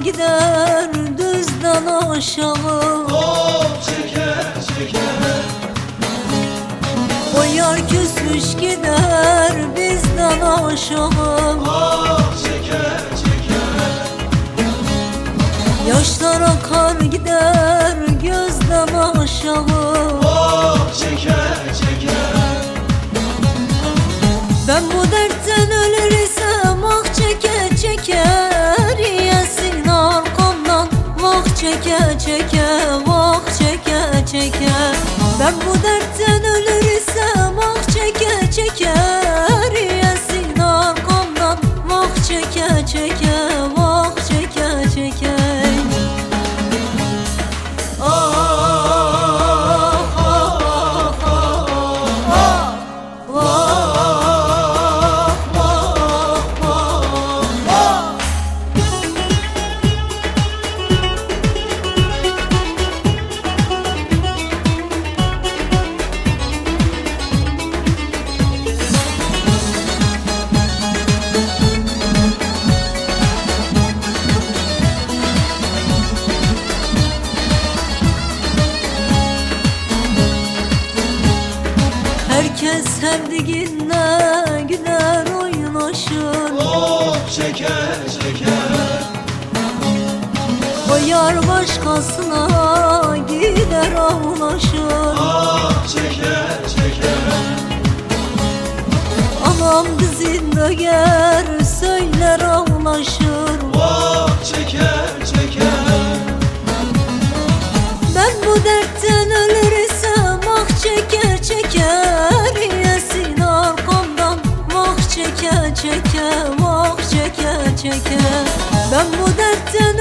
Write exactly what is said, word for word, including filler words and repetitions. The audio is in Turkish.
gider düzden aşağı. Oh çeker çeker. O yar küsmüş gider bizden aşağı. Oh çeker çeker. Yaşlar akar gider gözden aşağı. Oh çeker çeker. Ben bu dertten ölür isem ah çeke çeker. Yesin arkamdan vah çeke çeke, vah çeke çeke. Ben bu dertten ölür isem ah çeke çeker. Yesin arkamdan vah çeke çeke, vah çeke çeke. Herkes sevdiğinle gider oynaşır. Oh çeker çeker. O yar başkasına gider ağlaşır. Ah çeker çeker. Anam kızın gel söyler ağlaşır. Oh çeker çeker. Ben bu dertten ölür isem ah çeker çeker. Yesin arkamdan vah çeker çeker, vah çeker çeker. Ben bu dertten